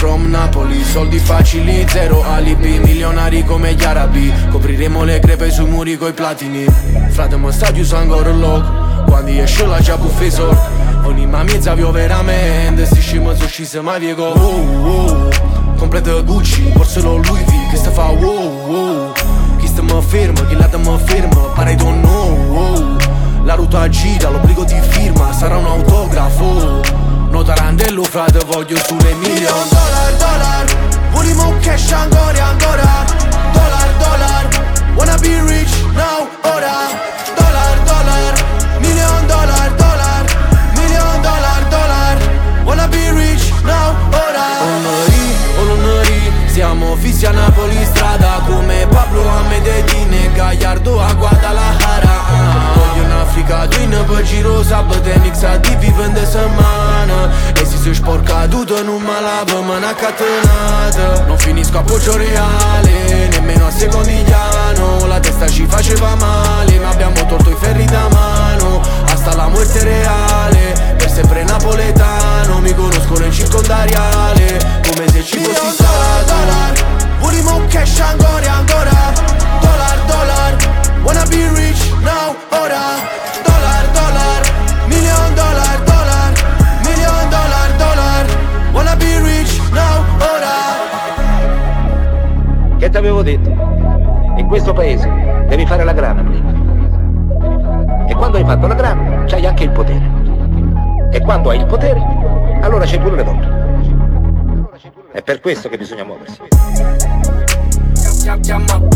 from Napoli. Soldi facili, zero alibi, milionari come gli arabi. Copriremo le crepe sui muri coi platini. Frate, ma sta chiuso ancora il loco, quando esce la già buffesor. Ogni mamiezza più veramente, sti scemo so scisi mai piego. Wow, wow, completo Gucci, borselo Louis V, che sta fa wow, wow. Chi sta mi ferma, chi l'altra mi ferma, pare don't know, wow. La ruota gira, l'obbligo ti firma, sarà un autografo. No tarandello frate, voglio sulle million. Dollar, volimo cash ancora, ancora. Dollar, wanna be rich now, ora. Dollar, million dollar. Wanna be rich now, ora. Olonari, siamo fissi a Napoli strada, come Pablo a Medellin e Gallardo a Guadalajara. Voglio in Africa, twin per giro, sabato e mix a di viven de settimana. E si se sporca tutto in un malavo, ma una catenata. Non finisco a Poggio Reale, nemmeno a Secondigliano. La testa ci faceva male, ma abbiamo tolto i ferri da mano. Hasta la muerte reale, per sempre napoletano. Mi conoscono in circondariale, come se ci fossi stato. Volimo cash ancora, ancora. Dollar, wanna be rich now, ora. Dollar, million dollar. Wanna be rich now, ora. Che t'avevo detto? In questo paese devi fare la grana prima. E quando hai fatto la grana, c'hai anche il potere. E quando hai il potere, allora c'è pure le donne. È per questo che bisogna muoversi. Chiama